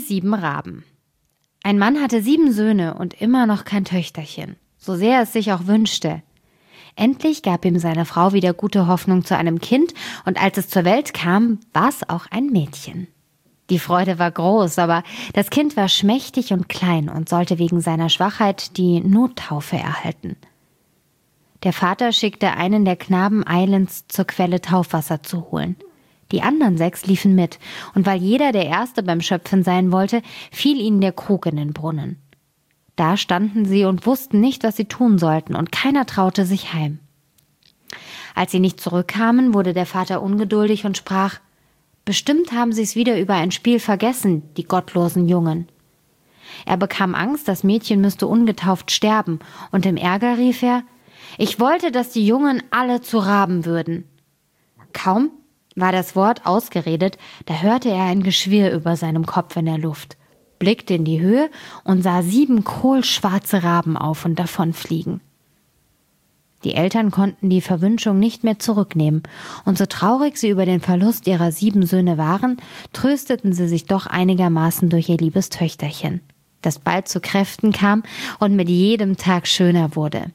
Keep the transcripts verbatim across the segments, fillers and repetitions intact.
sieben Raben. Ein Mann hatte sieben Söhne und immer noch kein Töchterchen, so sehr er es sich auch wünschte. Endlich gab ihm seine Frau wieder gute Hoffnung zu einem Kind, und als es zur Welt kam, war es auch ein Mädchen. Die Freude war groß, aber das Kind war schmächtig und klein und sollte wegen seiner Schwachheit die Nottaufe erhalten. Der Vater schickte einen der Knaben eilends zur Quelle Taufwasser zu holen. Die anderen sechs liefen mit, und weil jeder der Erste beim Schöpfen sein wollte, fiel ihnen der Krug in den Brunnen. Da standen sie und wussten nicht, was sie tun sollten, und keiner traute sich heim. Als sie nicht zurückkamen, wurde der Vater ungeduldig und sprach: »Bestimmt haben sie es wieder über ein Spiel vergessen, die gottlosen Jungen.« Er bekam Angst, das Mädchen müsste ungetauft sterben, und im Ärger rief er: »Ich wollte, dass die Jungen alle zu Raben würden.« Kaum war das Wort ausgeredet, da hörte er ein Geschwirr über seinem Kopf in der Luft, blickte in die Höhe und sah sieben kohlschwarze Raben auf und davonfliegen. Die Eltern konnten die Verwünschung nicht mehr zurücknehmen, und so traurig sie über den Verlust ihrer sieben Söhne waren, trösteten sie sich doch einigermaßen durch ihr liebes Töchterchen, das bald zu Kräften kam und mit jedem Tag schöner wurde.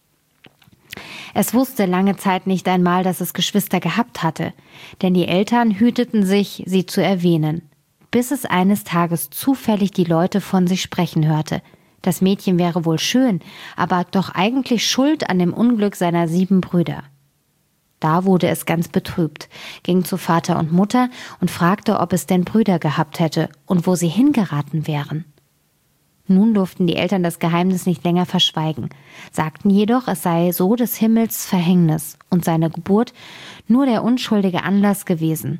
Es wusste lange Zeit nicht einmal, dass es Geschwister gehabt hatte, denn die Eltern hüteten sich, sie zu erwähnen, bis es eines Tages zufällig die Leute von sich sprechen hörte. Das Mädchen wäre wohl schön, aber doch eigentlich schuld an dem Unglück seiner sieben Brüder. Da wurde es ganz betrübt, ging zu Vater und Mutter und fragte, ob es denn Brüder gehabt hätte und wo sie hingeraten wären. Nun durften die Eltern das Geheimnis nicht länger verschweigen, sagten jedoch, es sei so des Himmels Verhängnis und seine Geburt nur der unschuldige Anlass gewesen.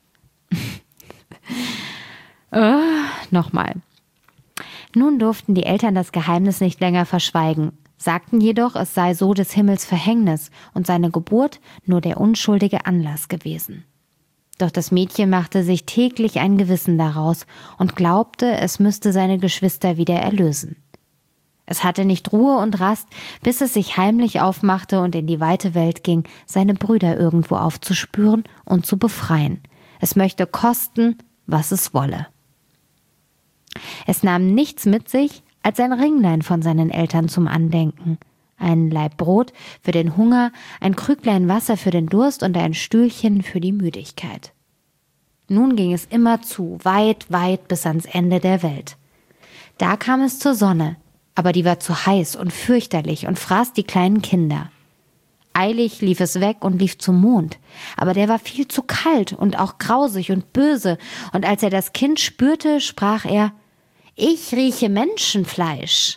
äh, nochmal. Nun durften die Eltern das Geheimnis nicht länger verschweigen, sagten jedoch, es sei so des Himmels Verhängnis und seine Geburt nur der unschuldige Anlass gewesen. Doch das Mädchen machte sich täglich ein Gewissen daraus und glaubte, es müsste seine Geschwister wieder erlösen. Es hatte nicht Ruhe und Rast, bis es sich heimlich aufmachte und in die weite Welt ging, seine Brüder irgendwo aufzuspüren und zu befreien. Es möchte kosten, was es wolle. Es nahm nichts mit sich als ein Ringlein von seinen Eltern zum Andenken, ein Laib Brot für den Hunger, ein Krüglein Wasser für den Durst und ein Stühlchen für die Müdigkeit. Nun ging es immer zu, weit, weit bis ans Ende der Welt. Da kam es zur Sonne, aber die war zu heiß und fürchterlich und fraß die kleinen Kinder. Eilig lief es weg und lief zum Mond, aber der war viel zu kalt und auch grausig und böse, und als er das Kind spürte, sprach er: »Ich rieche Menschenfleisch.«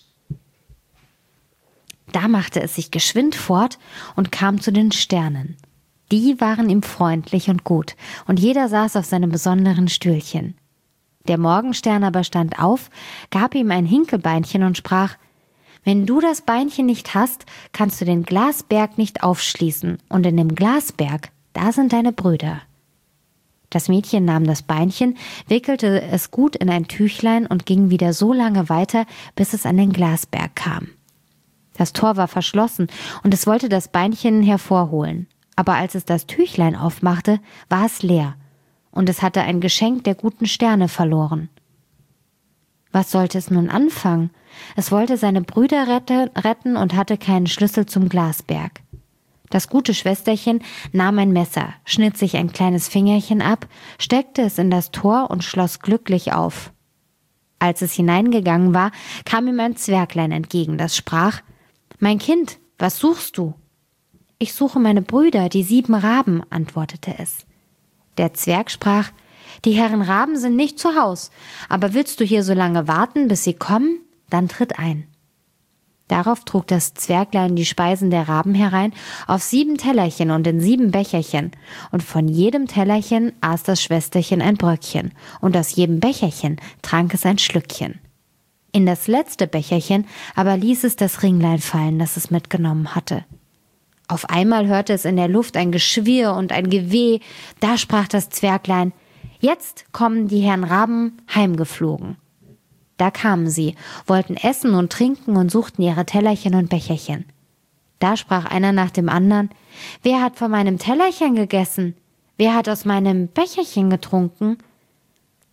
Da machte es sich geschwind fort und kam zu den Sternen. Die waren ihm freundlich und gut, und jeder saß auf seinem besonderen Stühlchen. Der Morgenstern aber stand auf, gab ihm ein Hinkelbeinchen und sprach: »Wenn du das Beinchen nicht hast, kannst du den Glasberg nicht aufschließen, und in dem Glasberg, da sind deine Brüder.« Das Mädchen nahm das Beinchen, wickelte es gut in ein Tüchlein und ging wieder so lange weiter, bis es an den Glasberg kam. Das Tor war verschlossen, und es wollte das Beinchen hervorholen. Aber als es das Tüchlein aufmachte, war es leer, und es hatte ein Geschenk der guten Sterne verloren. Was sollte es nun anfangen? Es wollte seine Brüder rette, retten und hatte keinen Schlüssel zum Glasberg. Das gute Schwesterchen nahm ein Messer, schnitt sich ein kleines Fingerchen ab, steckte es in das Tor und schloss glücklich auf. Als es hineingegangen war, kam ihm ein Zwerglein entgegen, das sprach: »Mein Kind, was suchst du?« »Ich suche meine Brüder, die sieben Raben«, antwortete es. Der Zwerg sprach: »Die Herren Raben sind nicht zu Haus, aber willst du hier so lange warten, bis sie kommen? Dann tritt ein.« Darauf trug das Zwerglein die Speisen der Raben herein auf sieben Tellerchen und in sieben Becherchen, und von jedem Tellerchen aß das Schwesterchen ein Bröckchen, und aus jedem Becherchen trank es ein Schlückchen. In das letzte Becherchen aber ließ es das Ringlein fallen, das es mitgenommen hatte. Auf einmal hörte es in der Luft ein Geschwirr und ein Geweh. Da sprach das Zwerglein: »Jetzt kommen die Herren Raben heimgeflogen.« Da kamen sie, wollten essen und trinken und suchten ihre Tellerchen und Becherchen. Da sprach einer nach dem anderen: »Wer hat von meinem Tellerchen gegessen? Wer hat aus meinem Becherchen getrunken?«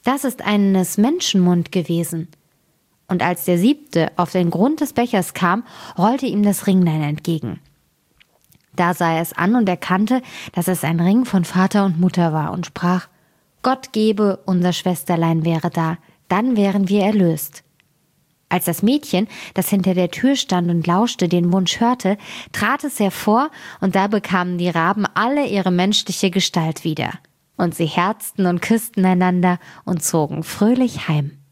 Das ist eines Menschen Mund gewesen. Und als der siebte auf den Grund des Bechers kam, rollte ihm das Ringlein entgegen. Da sah er es an und erkannte, dass es ein Ring von Vater und Mutter war und sprach: Gott gebe, unser Schwesterlein wäre da, dann wären wir erlöst. Als das Mädchen, das hinter der Tür stand und lauschte, den Wunsch hörte, trat es hervor, und da bekamen die Raben alle ihre menschliche Gestalt wieder. Und sie herzten und küssten einander und zogen fröhlich heim.